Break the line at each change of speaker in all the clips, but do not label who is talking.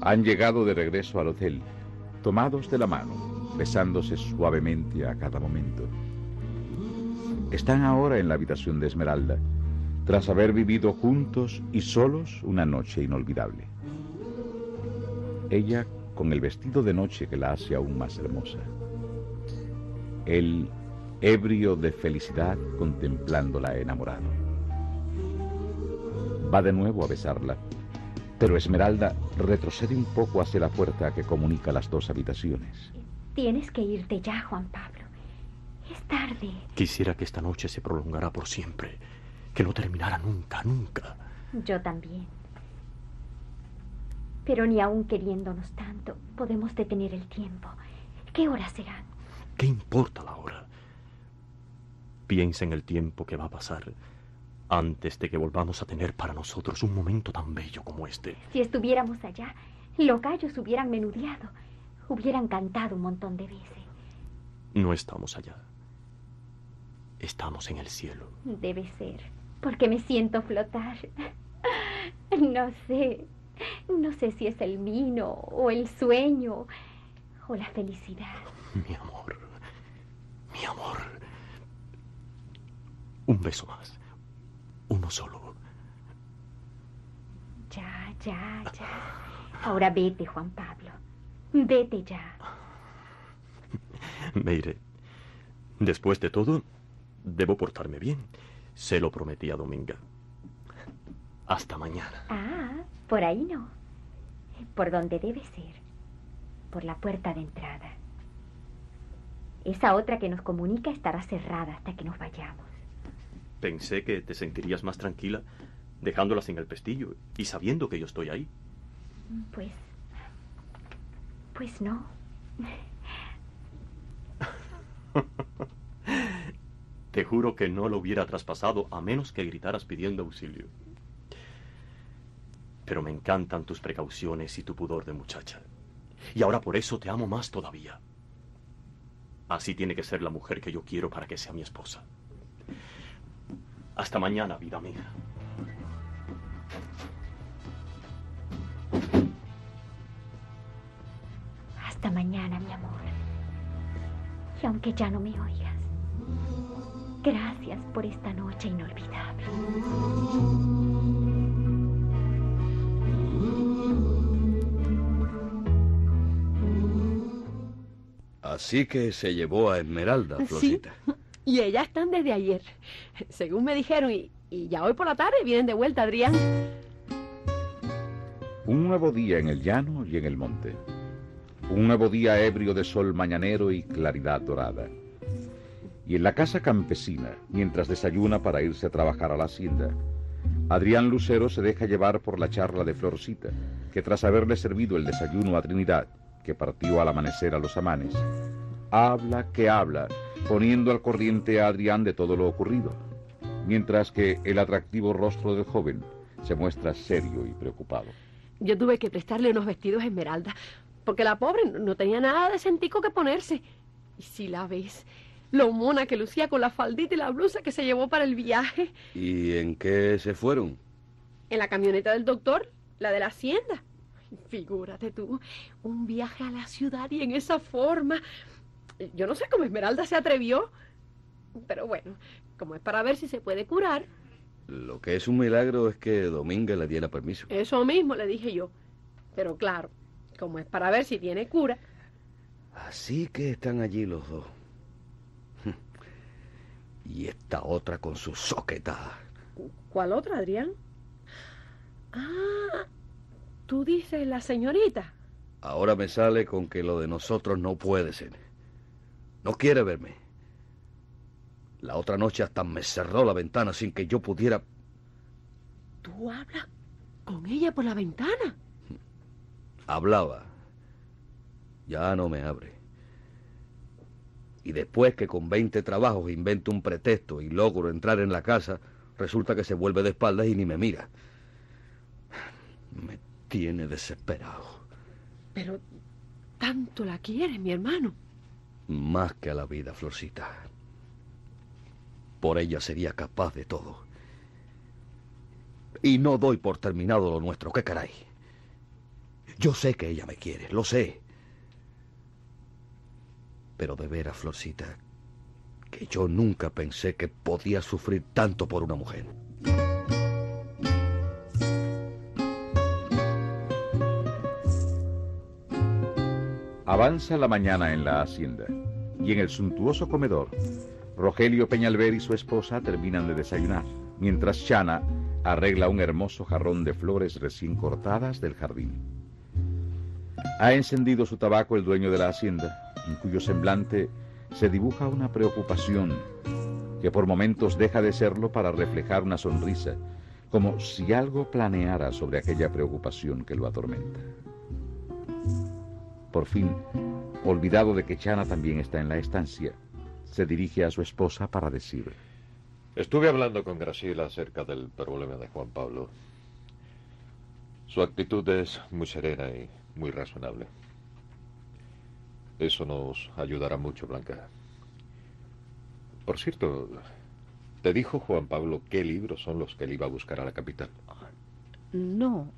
Han llegado de regreso al hotel, tomados de la mano, besándose suavemente a cada momento. Están ahora en la habitación de Esmeralda, tras haber vivido juntos y solos una noche inolvidable. Ella con el vestido de noche que la hace aún más hermosa. Él, ebrio de felicidad, contemplándola enamorado. Va de nuevo a besarla, pero Esmeralda retrocede un poco hacia la puerta que comunica las dos habitaciones.
Tienes que irte ya, Juan Pablo. Es tarde.
Quisiera que esta noche se prolongara por siempre, que no terminara nunca, nunca.
Yo también. Pero ni aun queriéndonos tanto, podemos detener el tiempo. ¿Qué horas serán?
¿Qué importa la hora? Piensa en el tiempo que va a pasar antes de que volvamos a tener para nosotros un momento tan bello como este.
Si estuviéramos allá, los gallos hubieran menudeado, hubieran cantado un montón de veces.
No estamos allá. Estamos en el cielo.
Debe ser, porque me siento flotar. No sé si es el vino o el sueño o la felicidad.
Mi amor, mi amor. Un beso más. Uno solo.
Ya. Ahora vete, Juan Pablo. Vete ya.
Me iré. Después de todo, debo portarme bien. Se lo prometí a Dominga. Hasta mañana.
Ah, por ahí no. Por donde debe ser. Por la puerta de entrada. Esa otra que nos comunica estará cerrada hasta que nos vayamos.
Pensé que te sentirías más tranquila dejándolas en el pestillo y sabiendo que yo estoy ahí.
Pues no.
Te juro que no lo hubiera traspasado a menos que gritaras pidiendo auxilio. Pero me encantan tus precauciones y tu pudor de muchacha. Y ahora por eso te amo más todavía. Así tiene que ser la mujer que yo quiero para que sea mi esposa. Hasta mañana, vida mía.
Hasta mañana, mi amor. Y aunque ya no me oigas, gracias por esta noche inolvidable.
Así que se llevó a Esmeralda, Florcita.
Sí, y ellas están desde ayer, según me dijeron, y ya hoy por la tarde vienen de vuelta, Adrián.
Un nuevo día en el llano y en el monte. Un nuevo día ebrio de sol mañanero y claridad dorada. Y en la casa campesina, mientras desayuna para irse a trabajar a la hacienda, Adrián Lucero se deja llevar por la charla de Florcita, que tras haberle servido el desayuno a Trinidad, que partió al amanecer a los Amanes, habla que habla, poniendo al corriente a Adrián de todo lo ocurrido, mientras que el atractivo rostro del joven se muestra serio y preocupado.
Yo tuve que prestarle unos vestidos a Esmeralda, porque la pobre no tenía nada de centico que ponerse. Y si la ves, lo mona que lucía con la faldita y la blusa que se llevó para el viaje.
¿Y en qué se fueron?
En la camioneta del doctor, la de la hacienda. Figúrate tú, un viaje a la ciudad y en esa forma. Yo no sé cómo Esmeralda se atrevió, pero bueno, como es para ver si se puede curar.
Lo que es un milagro es que Dominga le diera permiso.
Eso mismo le dije yo, pero claro, como es para ver si tiene cura.
Así que están allí los dos. Y esta otra con su soquetada.
¿Cuál otra, Adrián? Ah, tú dices la señorita.
Ahora me sale con que lo de nosotros no puede ser. No quiere verme. La otra noche hasta me cerró la ventana sin que yo pudiera...
¿Tú hablas con ella por la ventana?
Hablaba. Ya no me abre. Y después que con 20 trabajos invento un pretexto y logro entrar en la casa, resulta que se vuelve de espaldas y ni me mira. Me tiene desesperado.
Pero tanto la quieres, mi hermano.
Más que a la vida, Florcita. Por ella sería capaz de todo. Y no doy por terminado lo nuestro, ¿qué caray? Yo sé que ella me quiere, lo sé. Pero de veras, Florcita, que yo nunca pensé que podía sufrir tanto por una mujer.
Avanza la mañana en la hacienda, y en el suntuoso comedor, Rogelio Peñalver y su esposa terminan de desayunar, mientras Chana arregla un hermoso jarrón de flores recién cortadas del jardín. Ha encendido su tabaco el dueño de la hacienda, en cuyo semblante se dibuja una preocupación que por momentos deja de serlo para reflejar una sonrisa, como si algo planeara sobre aquella preocupación que lo atormenta. Por fin, olvidado de que Chana también está en la estancia, se dirige a su esposa para decir:
Estuve hablando con Graciela acerca del problema de Juan Pablo. Su actitud es muy serena y muy razonable. Eso nos ayudará mucho, Blanca. Por cierto, ¿te dijo Juan Pablo qué libros son los que él iba a buscar a la capital?
No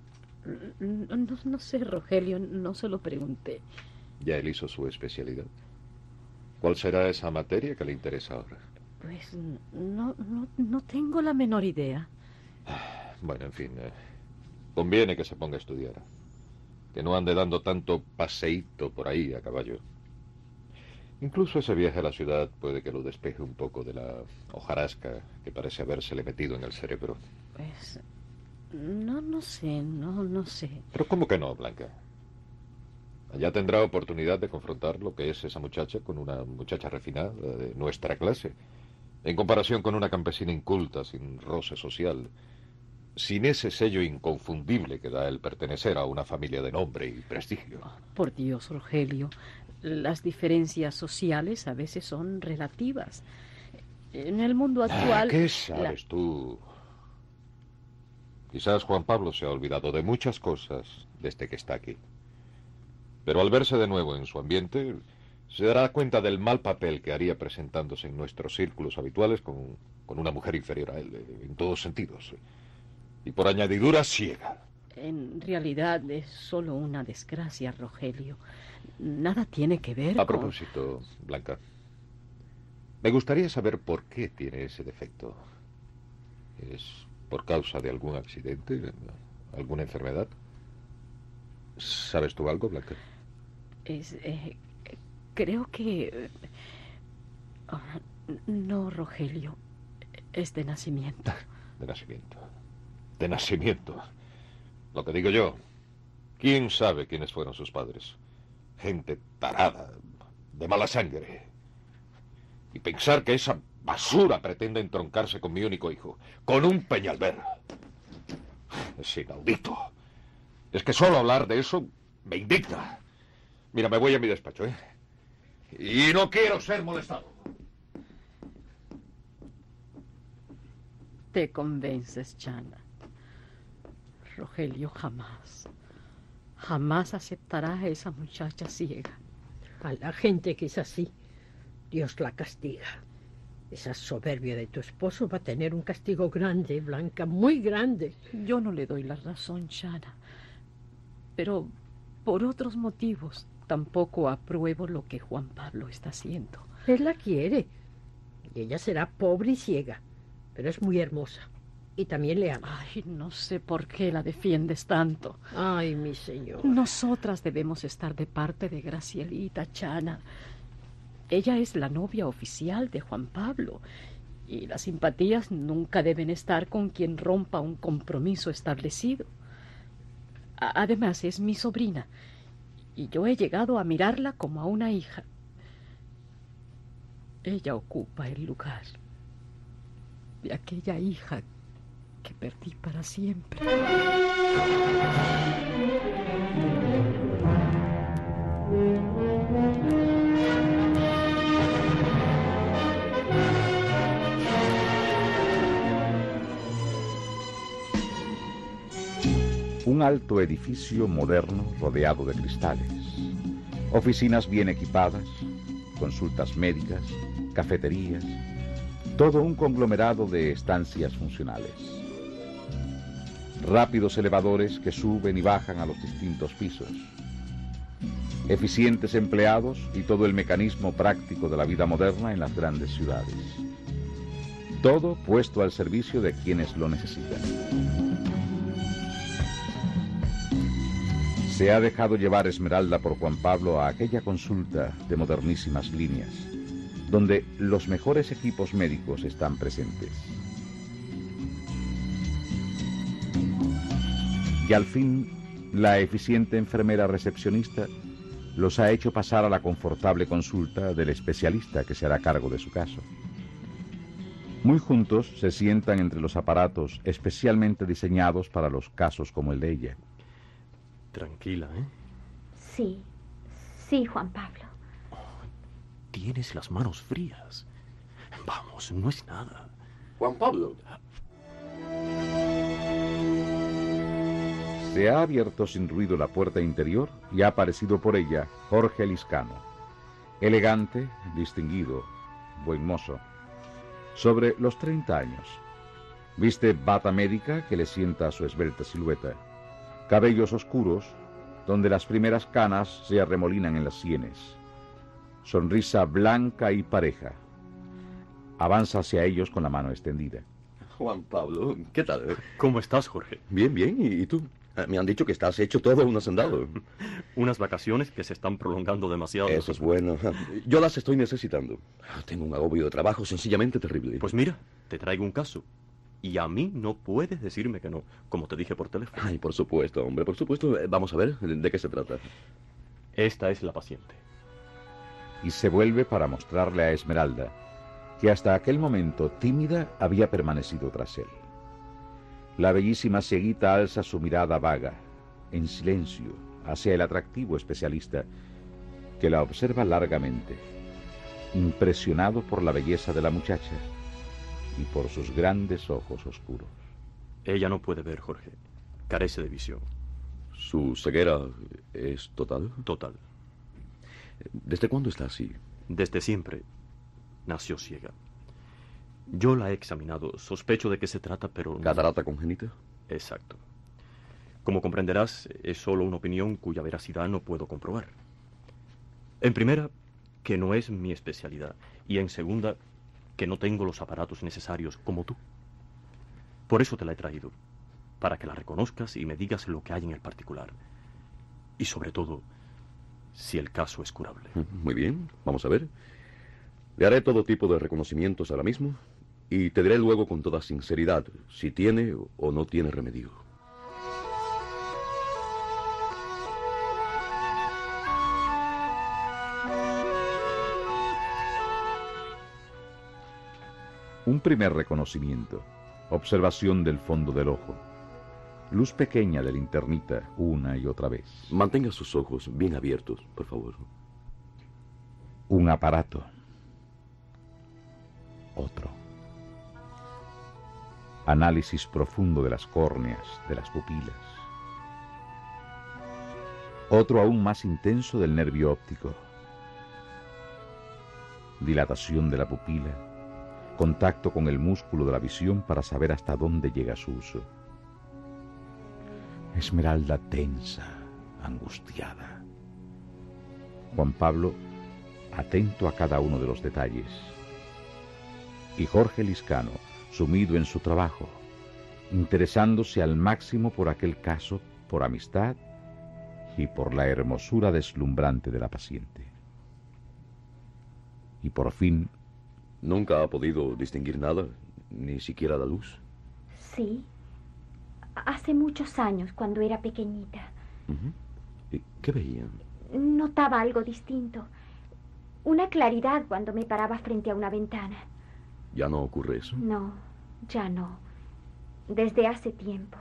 sé, Rogelio, no se lo pregunté.
¿Ya él hizo su especialidad? ¿Cuál será esa materia que le interesa ahora?
Pues no tengo la menor idea.
Bueno, en fin, conviene que se ponga a estudiar. Que no ande dando tanto paseíto por ahí a caballo. Incluso ese viaje a la ciudad puede que lo despeje un poco de la hojarasca que parece habérsele metido en el cerebro.
Pues no sé.
¿Pero cómo que no, Blanca? Allá tendrá oportunidad de confrontar lo que es esa muchacha con una muchacha refinada de nuestra clase, en comparación con una campesina inculta, sin roce social, sin ese sello inconfundible que da el pertenecer a una familia de nombre y prestigio.
Por Dios, Rogelio, las diferencias sociales a veces son relativas. En el mundo actual...
¿Qué sabes tú? Quizás Juan Pablo se ha olvidado de muchas cosas desde que está aquí. Pero al verse de nuevo en su ambiente, se dará cuenta del mal papel que haría presentándose en nuestros círculos habituales con una mujer inferior a él, en todos sentidos. Y por añadidura, ciega.
En realidad es solo una desgracia, Rogelio. Nada tiene que ver
A
con...
propósito, Blanca, me gustaría saber por qué tiene ese defecto. ¿Es por causa de algún accidente? ¿Alguna enfermedad? ¿Sabes tú algo, Blanca?
Creo que... no, Rogelio. Es de nacimiento.
De nacimiento. De nacimiento. Lo que digo yo. ¿Quién sabe quiénes fueron sus padres? Gente tarada, de mala sangre. Y pensar que esa basura pretende entroncarse con mi único hijo, con un Peñalver. Es inaudito. Es que solo hablar de eso me indigna. Mira, me voy a mi despacho, ¿eh? Y no quiero ser molestado.
Te convences, Chana. Rogelio jamás aceptará a esa muchacha ciega.
A la gente que es así, Dios la castiga. Esa soberbia de tu esposo va a tener un castigo grande, Blanca, muy grande.
Yo no le doy la razón, Chana. Pero por otros motivos tampoco apruebo lo que Juan Pablo está haciendo.
Él la quiere. Y ella será pobre y ciega, pero es muy hermosa. Y también le ama.
Ay, no sé por qué la defiendes tanto.
Ay, mi señor.
Nosotras debemos estar de parte de Gracielita, Chana. Ella es la novia oficial de Juan Pablo. Y las simpatías nunca deben estar con quien rompa un compromiso establecido. Además, es mi sobrina. Y yo he llegado a mirarla como a una hija. Ella ocupa el lugar de aquella hija que perdí para siempre.
Un alto edificio moderno rodeado de cristales, oficinas bien equipadas, consultas médicas, cafeterías, todo un conglomerado de estancias funcionales. rápidos elevadores que suben y bajan a los distintos pisos, eficientes empleados y todo el mecanismo práctico de la vida moderna en las grandes ciudades. Todo puesto al servicio de quienes lo necesitan. Se ha dejado llevar Esmeralda por Juan Pablo a aquella consulta de modernísimas líneas, donde los mejores equipos médicos están presentes. Y al fin, la eficiente enfermera recepcionista los ha hecho pasar a la confortable consulta del especialista que se hará cargo de su caso. Muy juntos se sientan entre los aparatos especialmente diseñados para los casos como el de ella.
Tranquila, ¿eh?
Sí, sí, Juan Pablo.
Tienes las manos frías. Vamos, no es nada.
Juan Pablo.
Se ha abierto sin ruido la puerta interior y ha aparecido por ella Jorge Liscano. Elegante, distinguido, buen mozo. Sobre los 30 años. Viste bata médica que le sienta a su esbelta silueta. Cabellos oscuros, donde las primeras canas se arremolinan en las sienes. Sonrisa blanca y pareja. Avanza hacia ellos con la mano extendida.
Juan Pablo, ¿qué tal?
¿Cómo estás, Jorge?
Bien, bien. ¿Y tú? Me han dicho que estás hecho todo un hacendado.
Unas vacaciones que se están prolongando demasiado.
Eso es bueno. Yo las estoy necesitando. Tengo un agobio de trabajo sencillamente terrible.
Pues mira, te traigo un caso. Y a mí no puedes decirme que no, como te dije por teléfono.
Ay, por supuesto, hombre, por supuesto. Vamos a ver, ¿de qué se trata?
Esta es la paciente.
Y se vuelve para mostrarle a Esmeralda, que hasta aquel momento tímida había permanecido tras él. La bellísima cieguita alza su mirada vaga, en silencio, hacia el atractivo especialista, que la observa largamente, impresionado por la belleza de la muchacha y por sus grandes ojos oscuros.
Ella no puede ver, Jorge. Carece de visión.
¿Su ceguera es total?
Total.
¿Desde cuándo está así?
Desde siempre nació ciega. Yo la he examinado. Sospecho de qué se trata, pero...
¿Catarata congénita?
Exacto. Como comprenderás, es solo una opinión cuya veracidad no puedo comprobar. En primera, que no es mi especialidad. Y en segunda, que no tengo los aparatos necesarios como tú. Por eso te la he traído. Para que la reconozcas y me digas lo que hay en el particular. Y sobre todo, si el caso es curable.
Muy bien, vamos a ver. Le haré todo tipo de reconocimientos ahora mismo y te diré luego con toda sinceridad si tiene o no tiene remedio.
Un primer reconocimiento, observación del fondo del ojo, luz pequeña de linternita una y otra vez.
Mantenga sus ojos bien abiertos, por favor.
Un aparato. Otro. Análisis profundo de las córneas, de las pupilas. Otro aún más intenso del nervio óptico. Dilatación de la pupila, contacto con el músculo de la visión para saber hasta dónde llega su uso. Esmeralda tensa, angustiada. Juan Pablo, atento a cada uno de los detalles. Y Jorge Liscano, sumido en su trabajo, interesándose al máximo por aquel caso, por amistad y por la hermosura deslumbrante de la paciente. Y por fin...
¿Nunca ha podido distinguir nada, ni siquiera la luz?
Sí, hace muchos años, cuando era pequeñita.
¿Y qué veían?
Notaba algo distinto. Una claridad cuando me paraba frente a una ventana.
¿Ya no ocurre eso?
No, ya no. Desde hace tiempo.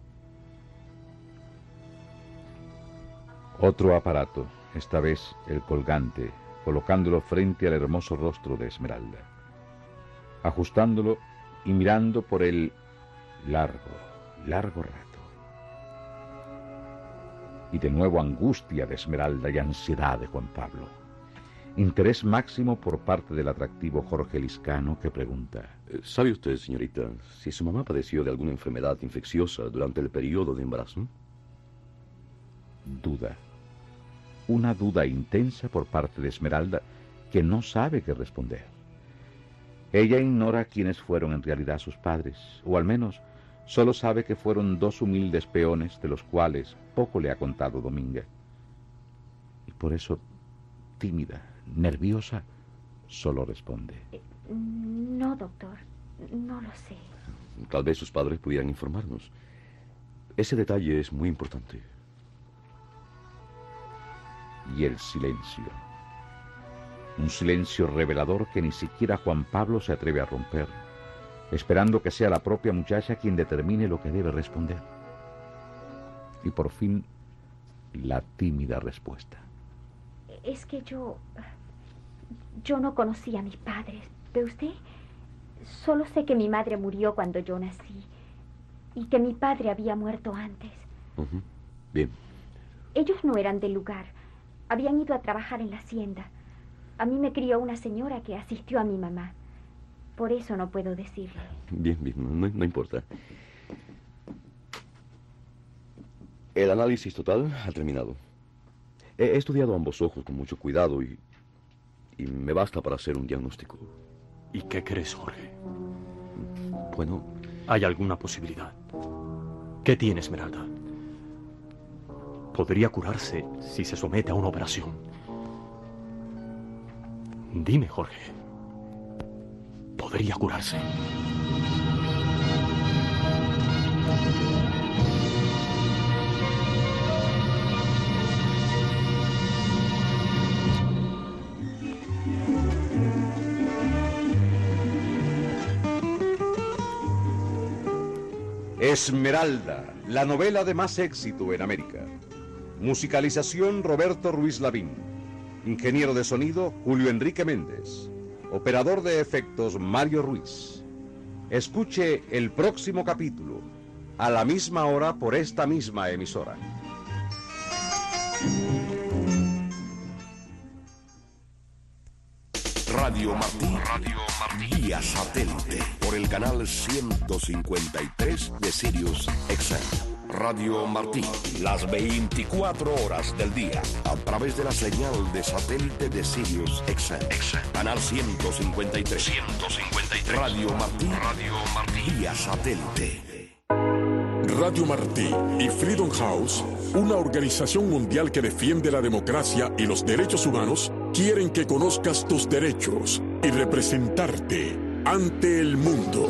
Otro aparato, esta vez el colgante, colocándolo frente al hermoso rostro de Esmeralda. Ajustándolo y mirando por el largo rato. Y de nuevo angustia de Esmeralda y ansiedad de Juan Pablo. Interés máximo por parte del atractivo Jorge Liscano, que pregunta:
¿Sabe usted, señorita, si su mamá padeció de alguna enfermedad infecciosa durante el periodo de embarazo?
Duda. Una duda intensa por parte de Esmeralda, que no sabe qué responder. Ella ignora quiénes fueron en realidad sus padres, o al menos solo sabe que fueron dos humildes peones de los cuales poco le ha contado Dominga. Y por eso, tímida, nerviosa, solo responde:
No, doctor, no lo sé.
Tal vez sus padres pudieran informarnos. Ese detalle es muy importante.
Y el silencio. Un silencio revelador que ni siquiera Juan Pablo se atreve a romper, esperando que sea la propia muchacha quien determine lo que debe responder. Y por fin, la tímida respuesta:
Es que yo no conocí a mis padres. ¿Ve usted? Solo sé que mi madre murió cuando yo nací y que mi padre había muerto antes.
Bien.
Ellos no eran del lugar. Habían ido a trabajar en la hacienda. A mí me crió una señora que asistió a mi mamá. Por eso no puedo decirle.
Bien, no importa. El análisis total ha terminado. He estudiado ambos ojos con mucho cuidado y me basta para hacer un diagnóstico.
¿Y qué crees, Jorge?
Bueno,
¿Hay alguna posibilidad? ¿Qué tiene Esmeralda? Podría curarse si se somete a una operación. Dime, Jorge. ¿Podría curarse?
Esmeralda, la novela de más éxito en América. Musicalización: Roberto Ruiz Lavín. Ingeniero de sonido: Julio Enrique Méndez. Operador de efectos: Mario Ruiz. Escuche el próximo capítulo, a la misma hora por esta misma emisora.
Radio Martí, vía satélite, por el canal 153 de Sirius XM. Radio Martí, las 24 horas del día, a través de la señal de satélite de Sirius XM. Canal 153. Radio Martí, vía satélite.
Radio Martí y Freedom House, una organización mundial que defiende la democracia y los derechos humanos, quieren que conozcas tus derechos y representarte ante el mundo.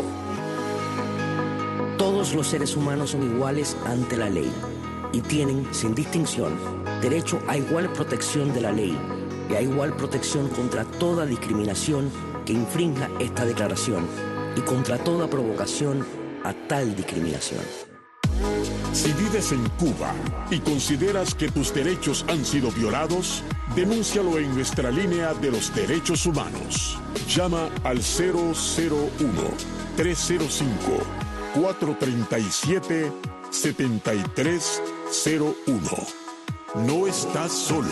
Todos los seres humanos son iguales ante la ley y tienen, sin distinción, derecho a igual protección de la ley y a igual protección contra toda discriminación que infrinja esta declaración y contra toda provocación a tal discriminación.
Si vives en Cuba y consideras que tus derechos han sido violados, denúncialo en nuestra línea de los derechos humanos. Llama al 001-305-437-7301. No estás solo.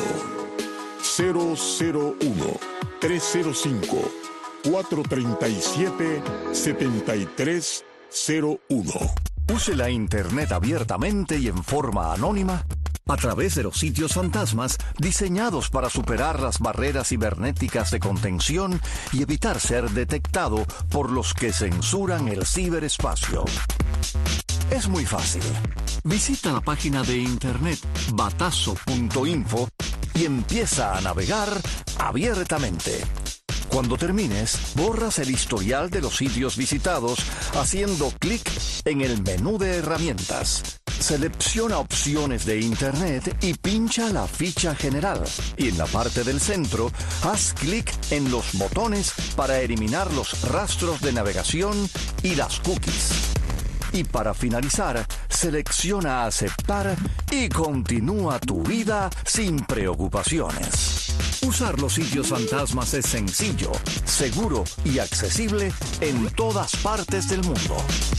001-305-437-7301.
Use la Internet abiertamente y en forma anónima a través de los sitios fantasmas diseñados para superar las barreras cibernéticas de contención y evitar ser detectado por los que censuran el ciberespacio. Es muy fácil. Visita la página de Internet batazo.info y empieza a navegar abiertamente. Cuando termines, borras el historial de los sitios visitados haciendo clic en el menú de herramientas. Selecciona opciones de Internet y pincha la ficha general. Y en la parte del centro, haz clic en los botones para eliminar los rastros de navegación y las cookies. Y para finalizar, selecciona aceptar y continúa tu vida sin preocupaciones. Usar los sitios fantasmas es sencillo, seguro y accesible en todas partes del mundo.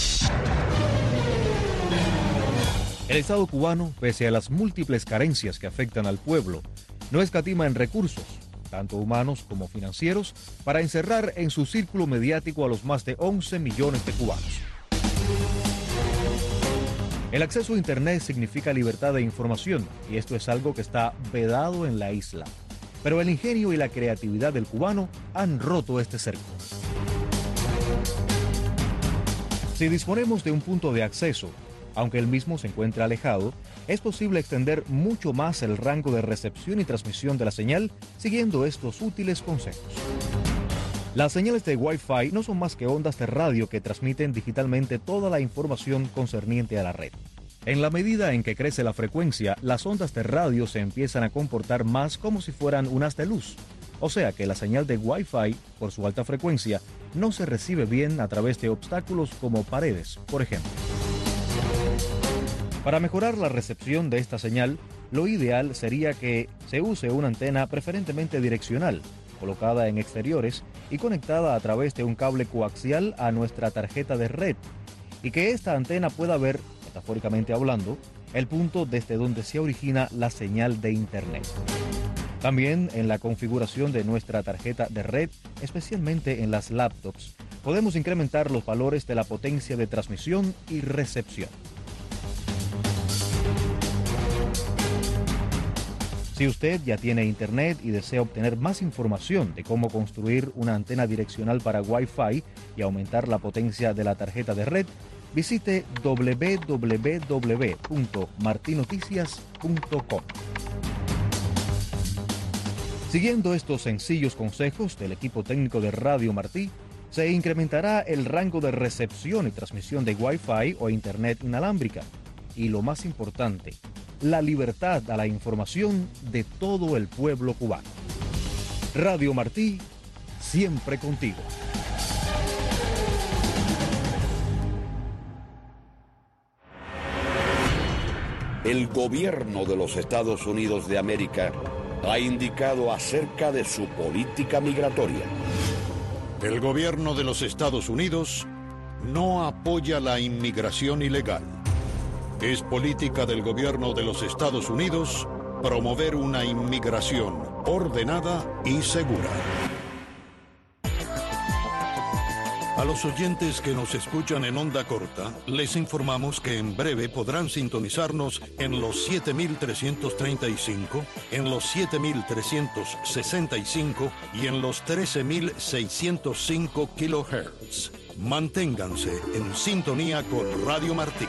El Estado cubano, pese a las múltiples carencias que afectan al pueblo, no escatima en recursos
tanto humanos como financieros, para encerrar en su círculo mediático a los más de 11 millones de cubanos. El acceso a Internet significa libertad de información, y esto es algo que está vedado en la isla. Pero el ingenio y la creatividad del cubano han roto este cerco. Si disponemos de un punto de acceso, aunque el mismo se encuentre alejado, es posible extender mucho más el rango de recepción y transmisión de la señal siguiendo estos útiles consejos. Las señales de Wi-Fi no son más que ondas de radio que transmiten digitalmente toda la información concerniente a la red. En la medida en que crece la frecuencia, las ondas de radio se empiezan a comportar más como si fueran un haz de luz. O sea que la señal de Wi-Fi, por su alta frecuencia, no se recibe bien a través de obstáculos como paredes, por ejemplo. Para mejorar la recepción de esta señal, lo ideal sería que se use una antena preferentemente direccional, colocada en exteriores y conectada a través de un cable coaxial a nuestra tarjeta de red, y que esta antena pueda ver, metafóricamente hablando, el punto desde donde se origina la señal de Internet. También en la configuración de nuestra tarjeta de red, especialmente en las laptops, podemos incrementar los valores de la potencia de transmisión y recepción. Si usted ya tiene Internet y desea obtener más información de cómo construir una antena direccional para Wi-Fi y aumentar la potencia de la tarjeta de red, visite www.martinoticias.com. Siguiendo estos sencillos consejos del equipo técnico de Radio Martí, se incrementará el rango de recepción y transmisión de Wi-Fi o Internet inalámbrica. Y lo más importante, la libertad a la información de todo el pueblo cubano. Radio Martí, siempre contigo.
El gobierno de los Estados Unidos de América ha indicado acerca de su política migratoria.
El gobierno de los Estados Unidos no apoya la inmigración ilegal. Es política del gobierno de los Estados Unidos promover una inmigración ordenada y segura. A los oyentes que nos escuchan en onda corta, les informamos que en breve podrán sintonizarnos en los 7.335, en los 7.365 y en los 13.605 kHz. Manténganse en sintonía con Radio Martí.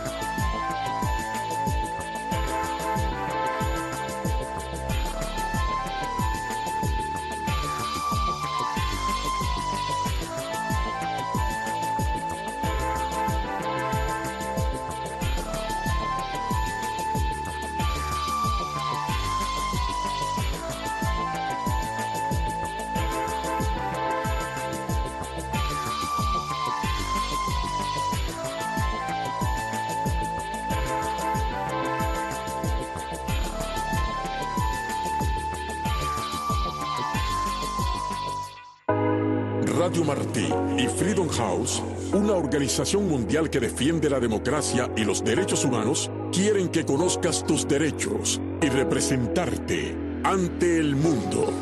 Radio Martí y Freedom House, una organización mundial que defiende la democracia y los derechos humanos, quieren que conozcas tus derechos y representarte ante el mundo.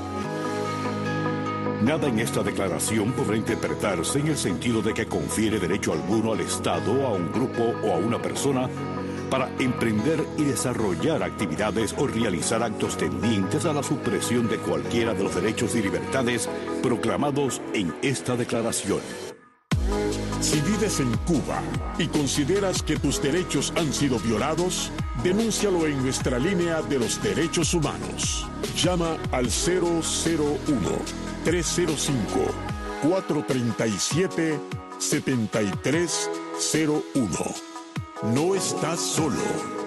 Nada en esta declaración podrá interpretarse en el sentido de que confiere derecho alguno al Estado, a un grupo o a una persona para emprender y desarrollar actividades o realizar actos tendientes a la supresión de cualquiera de los derechos y libertades proclamados en esta declaración.
Si vives en Cuba y consideras que tus derechos han sido violados, denúncialo en nuestra línea de los derechos humanos. Llama al 001-305-437-7301. No estás solo.